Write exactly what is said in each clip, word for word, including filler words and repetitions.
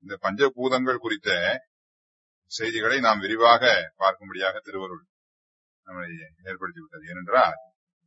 இந்த பஞ்சபூதங்கள் குறித்த செய்திகளை நாம் விரிவாக பார்க்கும்படியாக திருவருள் நம்மை ஏற்படுத்திவிட்டது. ஏனென்றால்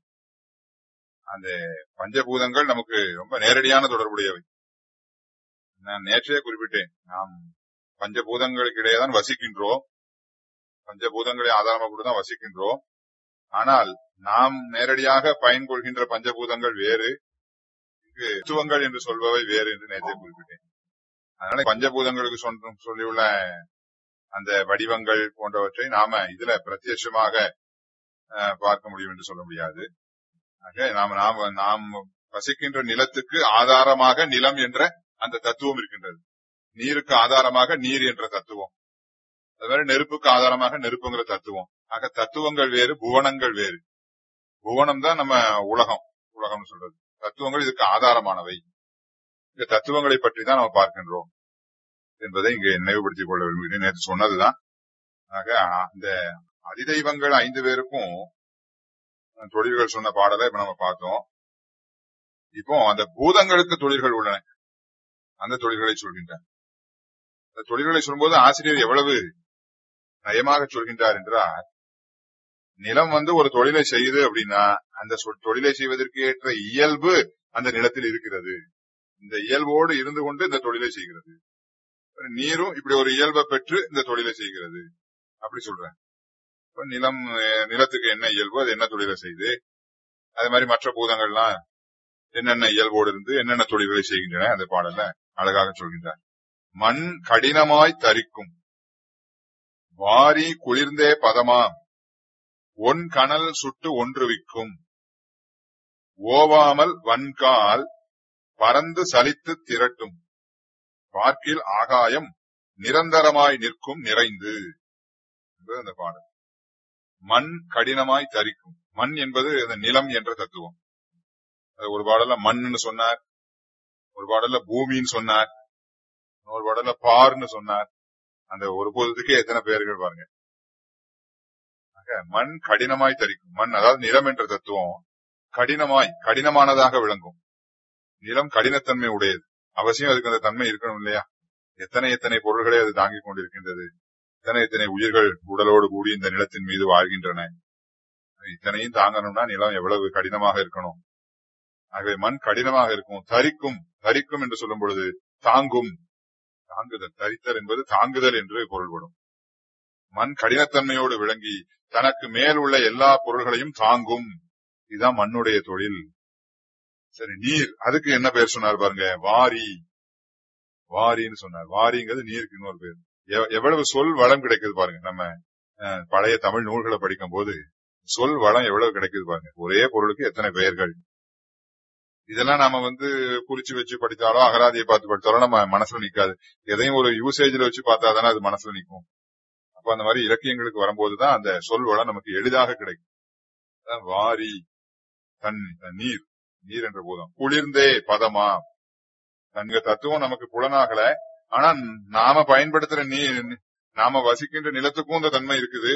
அந்த பஞ்சபூதங்கள் நமக்கு ரொம்ப நேரடியான தொடர்புடையவை. நான் நேற்றே குறிப்பிட்டேன், நாம் பஞ்சபூதங்களுக்கு இடையேதான் வசிக்கின்றோம், பஞ்சபூதங்களை ஆதாரமாக கூட தான் வசிக்கின்றோம். ஆனால் நாம் நேரடியாக பயன் கொள்கின்ற பஞ்சபூதங்கள் வேறு, இங்கு தத்துவங்கள் என்று சொல்பவை வேறு என்று நேற்றே குறிப்பிட்டேன். அதனால பஞ்சபூதங்களுக்கு சொல்லியுள்ள அந்த வடிவங்கள் போன்றவற்றை நாம இதுல பிரத்யட்சமாக பார்க்க முடியும் என்று சொல்ல முடியாது. ஆக நாம் நாம் நாம் வசிக்கின்ற நிலத்துக்கு ஆதாரமாக நிலம் என்ற அந்த தத்துவம் இருக்கின்றது. நீருக்கு ஆதாரமாக நீர் என்ற தத்துவம், அதுவரை நெருப்புக்கு ஆதாரமாக நெருப்புங்கிற தத்துவம். ஆக தத்துவங்கள் வேறு, புவனங்கள் வேறு. புவனம் தான் நம்ம உலகம், உலகம் சொல்றது. தத்துவங்கள் இதுக்கு ஆதாரமானவை. இந்த தத்துவங்களை பற்றி தான் நம்ம பார்க்கின்றோம் என்பதை இங்கே நினைவுபடுத்திக் கொள்ள விரும்புகிறேன். நேற்று சொன்னதுதான். ஆக இந்த அதிதெய்வங்கள் ஐந்து பேருக்கும் தொழில்கள் சொன்ன பாடலை இப்ப நம்ம பார்த்தோம். இப்போ அந்த பூதங்களுக்கு தொழில்கள் உள்ளன, அந்த தொழில்களை சொல்கின்றார். அந்த தொழில்களை சொல்லும்போது ஆசிரியர் எவ்வளவு நயமாக சொல்கின்றார் என்றால், நிலம் வந்து ஒரு தொழிலை செய்யுது அப்படின்னா அந்த தொழிலை செய்வதற்கு ஏற்ற இயல்பு அந்த நிலத்தில் இருக்கிறது. இந்த இயல்போடு இருந்து கொண்டு இந்த தொழிலை செய்கிறது. நீரும் இப்படி ஒரு இயல்பை பெற்று இந்த தொழிலை செய்கிறது அப்படி சொல்றேன். நிலம் நிலத்துக்கு என்ன இயல்பு, அது என்ன தொழிலை செய்யுது, அதே மாதிரி மற்ற பூதங்கள்லாம் என்னென்ன இயல்போடு இருந்து என்னென்ன தொழில்களை செய்கின்றன அந்த பாடல்ல அழகாக சொல்கின்றார். மண் கடினமாய் தரிக்கும், வாரி குளிர்ந்தே பதமாம், ஒன் கனல் சுட்டு ஒன்று விக்கும், ஓவாமல் வன்கால் பறந்து சலித்து திரட்டும், பார்க்கில் ஆகாயம் நிரந்தரமாய் நிற்கும் நிறைந்து என்பது அந்த பாடல். மண் கடினமாய் தரிக்கும். மண் என்பது அந்த நிலம் என்ற தத்துவம். ஒரு பாடல்ல மண்ணுன்னு சொன்னார், ஒரு பாடல்ல பூமின்னு சொன்னார், ஒரு பாடல்ல பார்ன்னு சொன்னார். அந்த ஒரு பொழுதுக்கே எத்தனை பெயர்கள் பாருங்க. மண் கடினமாய் தரிக்கும். மண் அதாவது நிலம் என்ற தத்துவம் கடினமாய் கடினமானதாக விளங்கும். நிலம் கடினத்தன்மை உடையது. அவசியம் அதுக்கு அந்த தன்மை இருக்கணும் இல்லையா? எத்தனை எத்தனை பொருள்களை அது தாங்கிக் கொண்டிருக்கின்றது, எத்தனை எத்தனை உயிர்கள் உடலோடு கூடி இந்த நிலத்தின் மீது வாழ்கின்றன. இத்தனையும் தாங்கணும்னா நிலம் எவ்வளவு கடினமாக இருக்கணும். ஆகவே மண் கடினமாக இருக்கும். தரிக்கும், தரிக்கும் என்று சொல்லும் பொழுது தாங்கும், தாங்குதல். தரித்தல் என்பது தாங்குதல் என்று பொருள்படும். மண் கடினத்தன்மையோடு விளங்கி தனக்கு மேல் உள்ள எல்லா பொருள்களையும் தாங்கும். இதுதான் மண்ணுடைய தொழில். சரி, நீர், அதுக்கு என்ன பேர் சொன்னார் பாருங்க, வாரி. வாரின்னு சொன்னார். வாரிங்கிறது நீருக்கு இன்னொரு பேர். எவ்வளவு சொல் வளம் கிடைக்குது பாருங்க. நம்ம பழைய தமிழ் நூல்களை படிக்கும் போது சொல் வளம் எவ்வளவு கிடைக்குது பாருங்க. ஒரே பொருளுக்கு எத்தனை பெயர்கள். இதெல்லாம் நாம வந்து குறிச்சு வச்சு படித்தாலோ அகராதியை பார்த்து படித்தாலோ நம்ம மனசுல நிக்காது. எதையும் ஒரு யூசேஜ்ல வச்சு பார்த்தா தானே அது மனசுல நிக்கும். அப்ப அந்த மாதிரி இலக்கியங்களுக்கு வரும்போதுதான் அந்த சொல் வளம் நமக்கு எளிதாக கிடைக்கும். வாரி, தன் நீர், நீர் என்ற போதும் குளிர்ந்தே பதமா. தங்க தத்துவம் நமக்கு புலனாகல, ஆனா நாம பயன்படுத்துற நீர், நாம வசிக்கின்ற நிலத்துக்கும் இந்த தன்மை இருக்குது,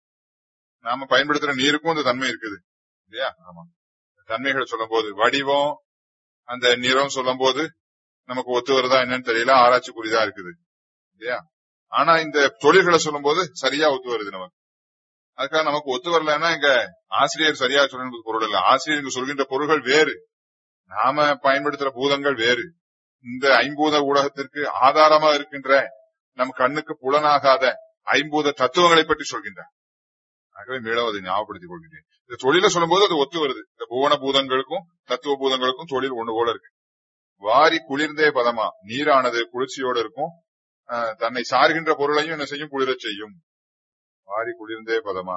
நாம பயன்படுத்துற நீருக்கும் இந்த தன்மை இருக்குது இல்லையா? ஆமா. தன்மைகளை சொல்லும் போது வடிவம், அந்த நிறம் சொல்லும் போது நமக்கு ஒத்து வருதா என்னன்னு தெரியல, ஆராய்ச்சிக்குரியதா இருக்குது இல்லையா? ஆனா இந்த தொழில்களை சொல்லும் போது சரியா ஒத்து வருது நமக்கு. அதுக்காக நமக்கு ஒத்து வரலன்னா இங்க ஆசிரியர் சரியா சொல்ற பொருள் இல்ல. ஆசிரியருக்கு சொல்கின்ற பொருள்கள் வேறு, நாம பயன்படுத்துற பூதங்கள் வேறு. இந்த ஐம்பூத ஊடகத்திற்கு ஆதாரமா இருக்கின்ற நம் கண்ணுக்கு புலனாகாத ஐம்பூத தத்துவங்களை பற்றி சொல்கின்றார். ஆகவே மீண்டும் அதை ஞாபகப்படுத்திக் கொள்கின்றேன். இந்த தொழில சொல்லும் போது அது ஒத்து வருது. இந்த புவன பூதங்களுக்கும் தத்துவ பூதங்களுக்கும் தொழில் ஒண்ணு போல இருக்கு. வாரி குளிர்ந்தே பதமா, நீரானது குளிர்ச்சியோடு இருக்கும், தன்னை சார்கின்ற பொருளையும் என்ன செய்யும், குளிரச் செய்யும். வாரி குளிர்ந்தே பதமா.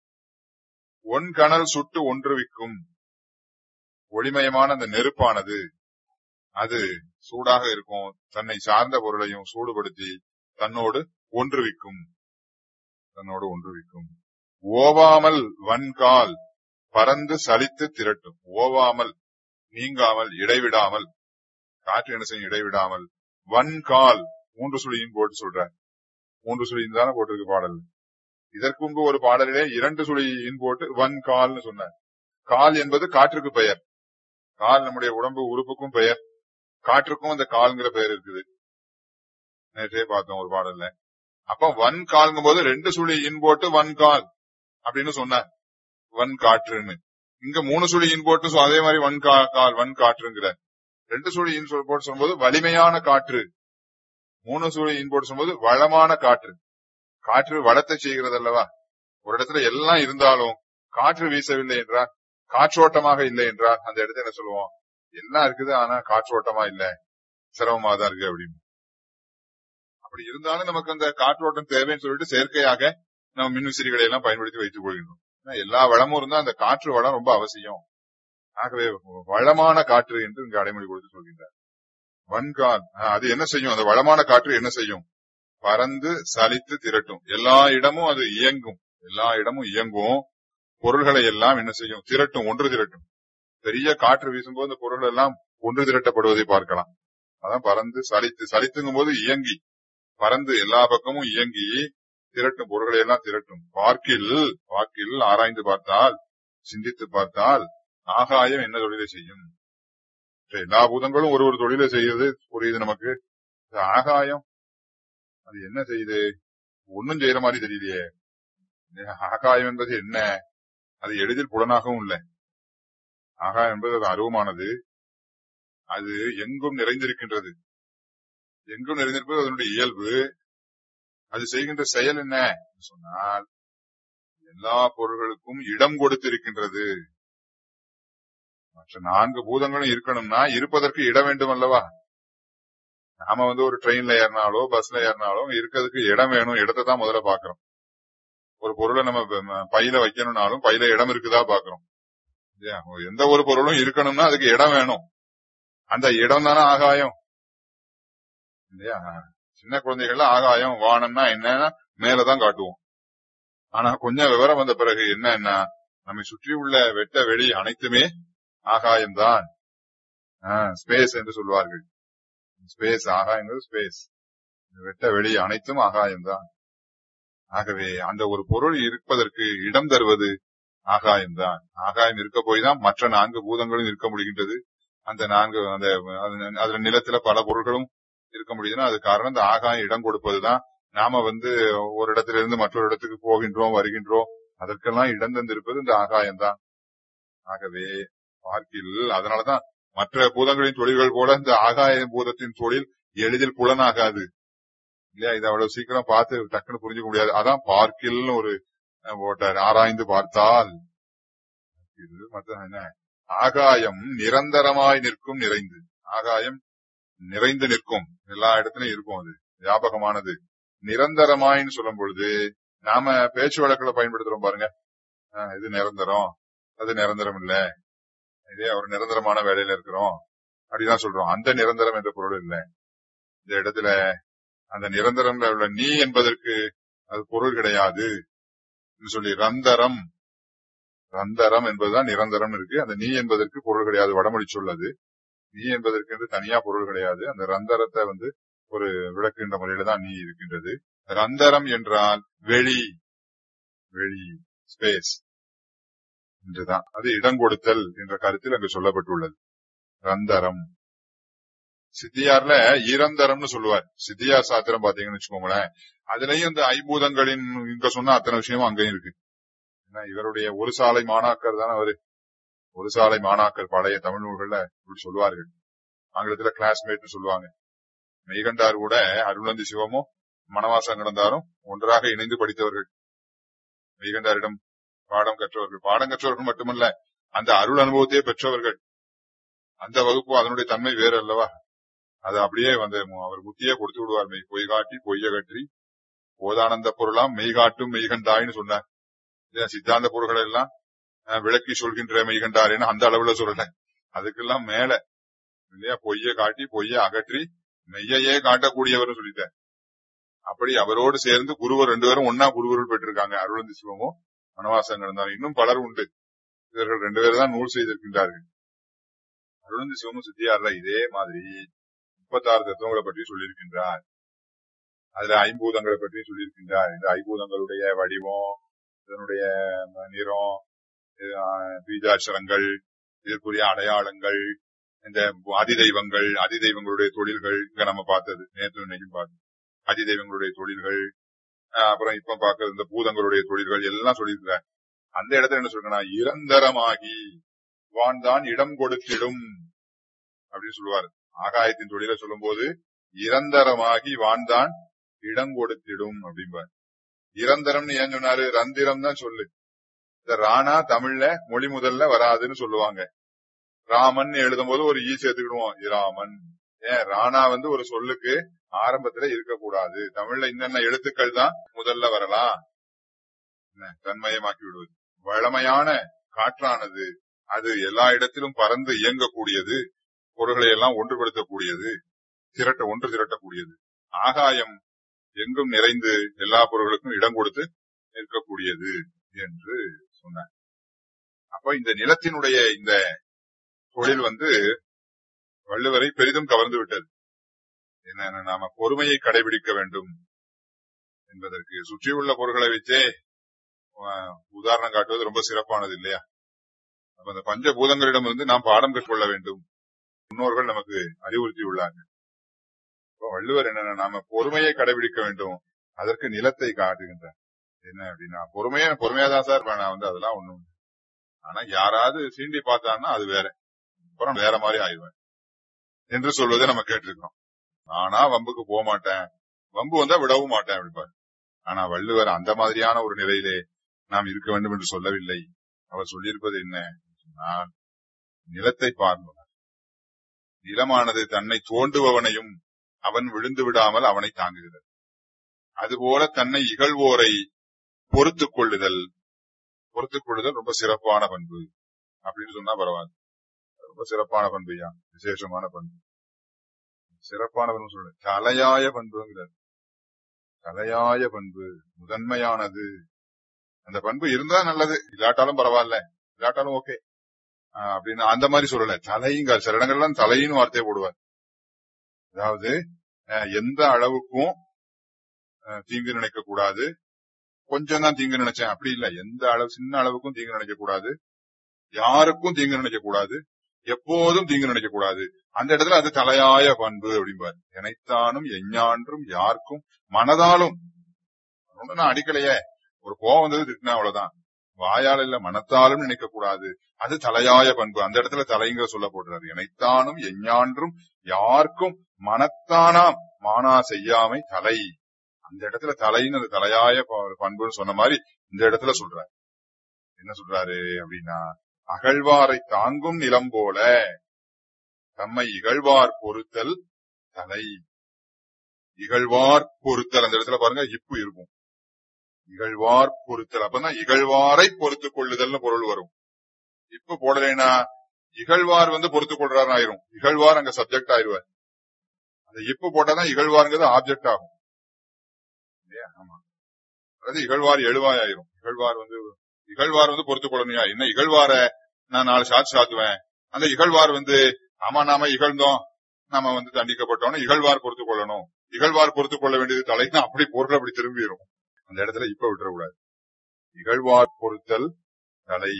ஒன் கனல் சுட்டு ஒன்று விக்கும். ஒளிமயமான அந்த நெருப்பானது அது சூடாக இருக்கும், தன்னை சார்ந்த பொருளையும் சூடுபடுத்தி தன்னோடு ஒன்றுவிக்கும், தன்னோடு ஒன்றுவிக்கும். ஓவாமல் வன்கால் பறந்து சலித்து திரட்டும். ஓவாமல், நீங்காமல், இடைவிடாமல், காற்று என்ன செய்யும், இடைவிடாமல். வன்கால், மூன்று சுழியின் போட்டு சொல்ற, மூன்று சுழியின் தானே போட்டிருக்கு பாடல். இதற்கு முன்பு ஒரு பாடலிலே இரண்டு சுழியின் போட்டு வன்கால்னு சொன்னார். கால் என்பது காற்றுக்கு பெயர். கால் நம்முடைய உடம்பு உறுப்புக்கும் பெயர், காற்றுக்கும் அந்த கால்ங்கிற பெயர் இருக்குது. நேற்றே பார்த்தோம் ஒரு பாடல்ல. அப்ப வன் கால்ங்கும் போது ரெண்டு சுழி இன் போட்டு வன் கால் அப்படின்னு சொன்னார், வன் காற்றுன்னு. இங்க மூணு சுழி இன் போட்டு அதே மாதிரி வன் கால் வன் காற்றுங்கிற ரெண்டு சுழி இன் போட்டு சொல்லும்போது வலிமையான காற்று, மூணு சுழி இன் போட்டு சொல்லும்போது வளமான காற்று. காற்று வளத்தை செய்கிறது அல்லவா. ஒரு இடத்துல எல்லாம் இருந்தாலும் காற்று வீசவில்லை என்றால், காற்றோட்டமாக இல்லை என்றால் அந்த இடத்துல என்ன சொல்லுவோம், எல்லாம் இருக்குது ஆனா காற்றோட்டமா இல்ல, சிரமமா தான் இருக்கு அப்படின்னு. அப்படி இருந்தாலும் நமக்கு அந்த காற்றோட்டம் தேவைன்னு சொல்லிட்டு செயற்கையாக நம்ம மின்விசிறிகளை எல்லாம் பயன்படுத்தி வைத்துக் கொள்கின்றோம். எல்லா வளமும் இருந்தா அந்த காற்று வளம் ரொம்ப அவசியம். ஆகவே வளமான காற்று என்று இங்கு அடைமொழி கொடுத்து சொல்கின்றார். வன்கால் அது என்ன செய்யும், அந்த வளமான காற்று என்ன செய்யும், பறந்து சலித்து திரட்டும். எல்லா இடமும் அது இயங்கும், எல்லா இடமும் இயங்கும். பொருள்களை எல்லாம் என்ன செய்யும், திரட்டும், ஒன்று திரட்டும். பெரிய காற்று வீசும்போது அந்த பொருள்கள் எல்லாம் ஒன்று திரட்டப்படுவதை பார்க்கலாம். அதான் பறந்து சலித்து, சலித்துங்கும் போது இயங்கி, பறந்து எல்லா பக்கமும் இயங்கி திரட்டும், பொருள்களை எல்லாம் திரட்டும். பார்க்கில் வாக்கில் ஆராய்ந்து பார்த்தால், சிந்தித்து பார்த்தால் ஆகாயம் என்ன தொழிலை செய்யும். எல்லா பூதங்களும் ஒரு ஒரு தொழிலை செய்யறது புரியுது நமக்கு. ஆகாயம் அது என்ன செய்யுது, ஒன்னும் செய்யற மாதிரி தெரியலையே. ஆகாயம் என்பது என்ன, அது எளிதில் புலனாகவும் இல்லை. ஆகாயம் என்பது அது அருவமானது, அது எங்கும் நிறைந்திருக்கின்றது. எங்கும் நிறைந்திருப்பது அதனுடைய இயல்பு. அது செய்கின்ற செயல் என்ன சொன்னால், எல்லா பொருள்களுக்கும் இடம் கொடுத்திருக்கின்றது. மற்ற நான்கு பூதங்களும் இருக்கணும்னா இருப்பதற்கு இடம் வேண்டும் அல்லவா. நாம வந்து ஒரு ட்ரெயின்ல ஏறினாலோ பஸ்ல ஏறினாலோ இருக்கிறதுக்கு இடம் வேணும், இடத்தை தான் முதல்ல பாக்குறோம். ஒரு பொருளை நம்ம பையில வைக்கணும்னாலும் பையில இடம் இருக்குதா பாக்குறோம். எந்த ஒரு பொருளும் இருக்கணும்னா அதுக்கு இடம் வேணும். அந்த இடம் தானே ஆகாயம் இல்லையா. சின்ன குழந்தைகள்ல ஆகாயம் வானம்னா என்னன்னா மேலதான் காட்டுவோம். ஆனா கொஞ்சம் விவரம் வந்த பிறகு என்னன்னா, நம்மை சுற்றி உள்ள வெட்ட வெளி அனைத்துமே ஆகாயம்தான். ஸ்பேஸ் என்று சொல்வார்கள். ஸ்பேஸ், ஆகாயங்கள் ஸ்பேஸ், வெட்ட வெளி அனைத்தும் ஆகாயம்தான். ஆகவே அந்த ஒரு பொருள் இருப்பதற்கு இடம் தருவது ஆகாயம்தான். ஆகாயம் இருக்க போய் தான் மற்ற நான்கு பூதங்களும் இருக்க முடிகின்றது. அந்த நான்கு அந்த அதுல நிலத்துல பல பொருட்களும் இருக்க முடியுதுன்னா அது காரணம் இந்த ஆகாயம் இடம் கொடுப்பதுதான். நாம வந்து ஒரு இடத்துல இருந்து மற்றொரு இடத்துக்கு போகின்றோம் வருகின்றோம், அதற்கெல்லாம் இடம் தந்திருப்பது இந்த ஆகாயம்தான். ஆகவே பார்க்கில் அதனாலதான் மற்ற பூதங்களின் தொழில்கள் போல இந்த ஆகாய பூதத்தின் தொழில் எளிதில் புலனாகாது இல்லையா. இது அவ்வளவு சீக்கிரம் பார்த்து டக்குன்னு புரிஞ்சுக்க முடியாது. அதான் பார்க்கில் ஒரு போட்டார், ஆராய்ந்து பார்த்தால். என்ன, ஆகாயம் நிரந்தரமாய் நிற்கும், நிறைந்து. ஆகாயம் நிறைந்து நிற்கும், எல்லா இடத்துலயும் இருக்கும், அது வியாபகமானது. நிரந்தரமாயின்னு சொல்லும் பொழுது நாம பேச்சு வழக்குல பயன்படுத்துறோம் பாருங்க, இது நிரந்தரம் அது நிரந்தரம் இல்ல, இதே ஒரு நிரந்தரமான வேலையில இருக்கிறோம் அப்படிதான் சொல்றோம். அந்த நிரந்தரம் என்ற பொருள் இல்ல இந்த இடத்துல. அந்த நிரந்தரம் உள்ள நீ என்பதற்கு அது பொருள் கிடையாது சொல்லி, ரந்தரம் ரந்தரம் என்பதுதான் நிரந்தரம் இருக்கு. அந்த நீ என்பதற்கு பொருள் கிடையாது, வடமொழி சொல்லது. நீ என்பதற்கு என்று தனியா பொருள் கிடையாது. அந்த ரந்தரத்தை வந்து ஒரு விளக்குகின்ற முறையில தான் நீ இருக்கின்றது. ரந்தரம் என்றால் வெளி, வெளி ஸ்பேஸ் என்றுதான். அது இடம் கொடுத்தல் என்ற கருத்தில் அங்கு சொல்லப்பட்டுள்ளது. ரந்தரம். சித்தியார்ல ஈரந்தரம்னு சொல்லுவார். சித்தியார் சாத்திரம் பாத்தீங்கன்னு வச்சுக்கோங்களேன், அதுலயும் இந்த ஐம்பூதங்களின் இங்க சொன்ன அத்தனை விஷயமும் அங்கேயும் இருக்கு. இவருடைய ஒரு சாலை மாணாக்கர் தானே அவரு. ஒரு சாலை மாணாக்கர் பழைய தமிழ் நூல்கள்ல இப்படி சொல்லுவார்கள். ஆங்கிலத்துல கிளாஸ்மேட் சொல்லுவாங்க. மெய்கண்டார் கூட அருள்நந்தி சிவமும் மணவாசம் கடந்தாரும் ஒன்றாக இணைந்து படித்தவர்கள். மெய்கண்டாரிடம் பாடம் கற்றவர்கள். பாடம் கற்றவர்கள் மட்டுமல்ல, அந்த அருள் அனுபவத்தையே பெற்றவர்கள். அந்த வகுப்பு அதனுடைய தன்மை வேறு அல்லவா. அது அப்படியே வந்து அவர் புத்தியே கொடுத்து விடுவார். மெய் பொய் காட்டி பொய்ய கற்றி போதானந்த பொருளாம் மெய்காட்டும் மெய்கண்டாயின்னு சொன்னார். சித்தாந்த பொருள்கள் எல்லாம் விளக்கி சொல்கின்ற மெய்கண்டாருன்னு அந்த அளவுல சொல்றேன். அதுக்கெல்லாம் மேல இல்லையா, பொய்ய காட்டி பொய்ய அகற்றி மெய்யையே காட்டக்கூடியவர் சொல்லிட்டார். அப்படி அவரோடு சேர்ந்து குருவர் ரெண்டு பேரும் ஒன்னா குருவர்கள் பெற்றிருக்காங்க. அருள்நந்தி சிவமும் மணவாசம் கடந்தாலும் இன்னும் பலர் உண்டு. இவர்கள் ரெண்டு பேரும் தான் நூல் செய்திருக்கின்றார்கள். அருள்நந்தி சிவமும் சித்தியார்ல இதே மாதிரி முப்பத்தாறு தத்துவங்களை பற்றி சொல்லியிருக்கின்றார். அதுல ஐம்பூதங்களை பற்றி சொல்லியிருக்கின்றார். இந்த ஐம்பூதங்களுடைய வடிவம், இதனுடைய நிறம், பீஜாட்சரங்கள், இதற்குரிய அடையாளங்கள், இந்த அதிதெய்வங்கள், அதிதெய்வங்களுடைய தொழில்கள் இங்க நம்ம பார்த்தது நேற்று இன்னைக்கும் பார்த்தோம். அதிதெய்வங்களுடைய தொழில்கள், அப்புறம் இப்ப பாக்குற இந்த பூதங்களுடைய தொழில்கள் எல்லாம் சொல்லியிருக்கிறார். அந்த இடத்துல என்ன சொல்றேன்னா, இறந்தரமாகி வான்தான் இடம் கொடுத்திடும் அப்படின்னு சொல்லுவாரு. ஆகாயத்தின் தொழிலை சொல்லும் போது இறந்தரமாகி வான்தான் இடம் கொடுத்திடும் அப்படிம்பார். இறந்தரம்னு ஏன் சொன்னாரு? ரந்திரம் தான் சொல்லு. இந்த ராணா தமிழ்ல மொழி முதல்ல வராதுன்னு சொல்லுவாங்க. ராமன் எழுதும் போது ஒரு ஈ சேர்த்துக்கிடுவோம், இராமன். ஏன் ராணா வந்து ஒரு சொல்லுக்கு ஆரம்பத்துல இருக்கக்கூடாது. தமிழ்ல இன்னென்ன எழுத்துக்கள் தான் முதல்ல வரலாம். தன்மயமாக்கி விடுவது. வளமையான காற்றானது அது எல்லா இடத்திலும் பறந்து இயங்கக்கூடியது, பொருள்களை எல்லாம் ஒன்றுபடுத்தக்கூடியது, திரட்ட ஒன்று திரட்டக்கூடியது. ஆகாயம் எங்கும் நிறைந்து எல்லா பொருள்களுக்கும் இடம் கொடுத்து நிற்கக்கூடியது என்று சொன்னார். அப்ப இந்த நிலத்தினுடைய இந்த தொழில் வந்து வள்ளுவரை பெரிதும் கவர்ந்து விட்டது. என்ன, நாம பொறுமையை கடைபிடிக்க வேண்டும் என்பதற்கு சுற்றியுள்ள பொருள்களை வச்சே உதாரணம் காட்டுவது ரொம்ப சிறப்பானது இல்லையா? அப்ப அந்த பஞ்சபூதங்களிடம் இருந்து நாம் பாடம் கற்றுக்கொள்ள வேண்டும். முன்னோர்கள் நமக்கு அறிவுறுத்தி உள்ளார்கள். வள்ளுவர் என்னன்னா, நாம பொறுமையை கடைபிடிக்க வேண்டும். அதற்கு நிலத்தை காட்டுகின்றார். என்ன அப்படின்னா, பொறுமையா பொறுமையாதான் சார் நான் வந்து அதெல்லாம் ஒண்ணும், ஆனா யாராவது சீண்டி பார்த்தான்னா அது வேற, அப்புறம் வேற மாதிரி ஆயிடுவேன் என்று சொல்வதை நம்ம கேட்டிருக்கோம். ஆனா வம்புக்கு போக மாட்டேன், வம்பு வந்தா விடவும் மாட்டேன் அப்படிப்பாரு. ஆனா வள்ளுவர் அந்த மாதிரியான ஒரு நிலையிலே நாம் இருக்க வேண்டும் என்று சொல்லவில்லை. அவர் சொல்லியிருப்பது என்ன சொன்னால், நிலத்தை பார்ப்பார். நிலமானது தன்னை தோண்டுபவனையும் அவன் விழுந்து விடாமல் அவனை தாங்குகிறது. அதுபோல தன்னை இகழ்வோரை பொறுத்துக் கொள்ளுதல், பொறுத்துக் கொள்ளுதல் ரொம்ப சிறப்பான பண்பு அப்படின்னு சொன்னா பரவாயில்ல. ரொம்ப சிறப்பான பண்பு, யா விசேஷமான பண்பு, சிறப்பான பண்பு சொல்ல தலையாய பண்புங்கிறார். தலையாய பண்பு, முதன்மையானது. அந்த பண்பு இருந்தா நல்லது, இல்லாட்டாலும் பரவாயில்ல, இல்லாட்டாலும் ஓகே அப்படின்னு அந்த மாதிரி சொல்லல. தலைங்க சில இடங்கள்லாம் தலையின்னு வார்த்தையை போடுவார். அதாவது எந்த அளவுக்கும் தீங்கு நினைக்க கூடாது, கொஞ்சம் தான் தீங்கு நினைச்சேன் அப்படி இல்ல, எந்த அளவு சின்ன அளவுக்கும் தீங்கு நினைக்க கூடாது, யாருக்கும் தீங்கு நினைக்க கூடாது, எப்போதும் தீங்கு நினைக்க கூடாது. அந்த இடத்துல அது தலையாய பண்பு அப்படிம்பார். எனைத்தானும் எஞ்ஞான்றும் யாருக்கும் மனதாலும், நான் அடிக்கலையே, ஒரு கோவம் வந்தது திட்டினா அவ்வளவுதான், வாயால் இல்ல மனத்தாலும் நினைக்க கூடாது. அது தலையாய பண்பு. அந்த இடத்துல தலைங்கிற சொல்ல போடுறாரு. எனைத்தானும் எஞ்ஞான்றும் யாருக்கும் மனத்தானாம் மானா செய்யாமை தலை. அந்த இடத்துல தலைன்னு அது தலையாய பண்புன்னு சொன்ன மாதிரி இந்த இடத்துல சொல்றாரு. என்ன சொல்றாரு அப்படின்னா, அகழ்வாரை தாங்கும் நிலம் போல தம்மை இகழ்வார் பொறுத்தல் தலை. இகழ்வார் பொறுத்தல், அந்த இடத்துல பாருங்க இப்பு இருக்கும். இகழ்வார் பொறுத்தல், அப்பதான் இகழ்வாரை பொறுத்துக் கொள்ளுதல்னு பொருள் வரும். இப்ப போடலைன்னா இகழ்வார் வந்து பொறுத்துக் கொள்றாரு ஆயிரும். இகழ்வார் அங்க சப்ஜெக்ட் ஆயிடுவார். அந்த இப்ப போட்டாதான் இகழ்வாருங்கிறது ஆப்ஜெக்ட் ஆகும். ஆமா, அதாவது இகழ்வார் எழுவாய் ஆயிரும். இகழ்வார் வந்து இகழ்வார் வந்து பொறுத்துக் கொள்ளணுயா, என்ன இகழ்வார நான் நாலு சாத்து சாத்துவேன், அந்த இகழ்வார் வந்து ஆமா நாம இகழ்ந்தோம், நாம வந்து தண்டிக்கப்பட்டோம்னு இகழ்வார் பொறுத்துக் கொள்ளணும். இகழ்வார் பொறுத்துக் கொள்ள வேண்டியது தலைன்னா அப்படி பொருள் அப்படி திரும்பிடும். அந்த இடத்துல இப்ப விட்டுறக்கூடாது. இகழ்வார் பொறுத்தல் தலை.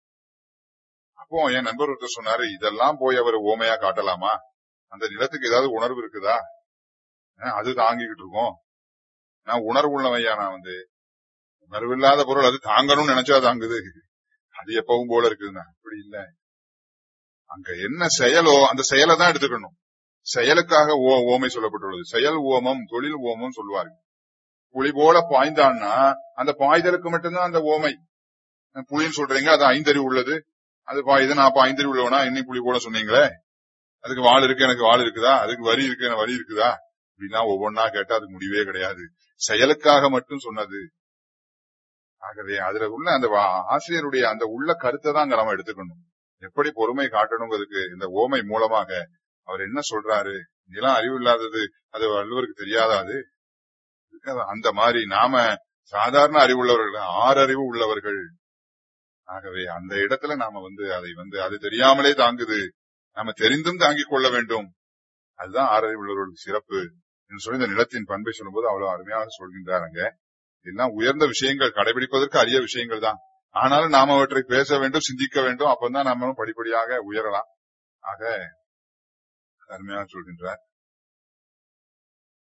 அப்போ என் நண்பர் ஒருத்தர் சொன்னாரு, இதெல்லாம் போய் அவர் ஓமையா காட்டலாமா? அந்த நிலத்துக்கு ஏதாவது உணர்வு இருக்குதா? அது தாங்கிக்கிட்டு இருக்கோம். நான் உணர்வு உள்ளவையா, நான் வந்து உணர்வு இல்லாத பொருள் அது தாங்கணும்னு நினைச்சா தாங்குது, அது எப்பவும் போல இருக்குதுன்னா அப்படி இல்ல. அங்க என்ன செயலோ அந்த செயலை தான் எடுத்துக்கணும். செயலுக்காக ஓ ஓமை சொல்லப்பட்டுள்ளது. செயல் ஓமம், தொழில் ஓமம் சொல்லுவார்கள். புலி போல பாய்ந்தான்னா அந்த பாய்தலுக்கு மட்டும்தான் அந்த ஓமை. புலின்னு சொல்றீங்க, அது ஐந்தறிவு உள்ளது, அது பாயுது, நான் அப்ப ஐந்தறிவு உள்ளவனா, இன்னைக்கு புலி போல சொன்னீங்களே, அதுக்கு வால் இருக்கு எனக்கு வால் இருக்குதா, அதுக்கு வரி இருக்கு எனக்கு வரி இருக்குதா அப்படின்னா ஒவ்வொன்னா கேட்டா அதுக்கு முடிவே கிடையாது. செயலுக்காக மட்டும் சொன்னது. ஆகவே அதுல உள்ள அந்த ஆசிரியருடைய அந்த உள்ள கருத்தை தான் அங்க நம்ம எடுத்துக்கணும். எப்படி பொறுமை காட்டணுங்கிறதுக்கு இந்த ஓமை மூலமாக அவர் என்ன சொல்றாரு? நிலம் அறிவு இல்லாதது, அது வள்ளுவருக்கு தெரியாதாது? அந்த மாதிரி நாம சாதாரண அறிவு உள்ளவர்கள், ஆறு அறிவு உள்ளவர்கள். ஆகவே அந்த இடத்துல நாம வந்து அதை வந்து அது தெரியாமலே தாங்குது, நாம தெரிந்தும் தாங்கிக் கொள்ள வேண்டும். அதுதான் ஆறறிவு உள்ளவர்களுக்கு சிறப்பு என்று சொல்லி இந்த நிலத்தின் பண்பை சொல்லும் போது அவ்வளவு அருமையாக சொல்கின்றாருங்க. இதெல்லாம் உயர்ந்த விஷயங்கள், கடைபிடிப்பதற்கு அரிய விஷயங்கள் தான். ஆனாலும் நாம அவற்றை பேச வேண்டும், சிந்திக்க வேண்டும். அப்பதான் நாம படிப்படியாக உயரலாம். ஆக அருமையாக சொல்கின்றார்.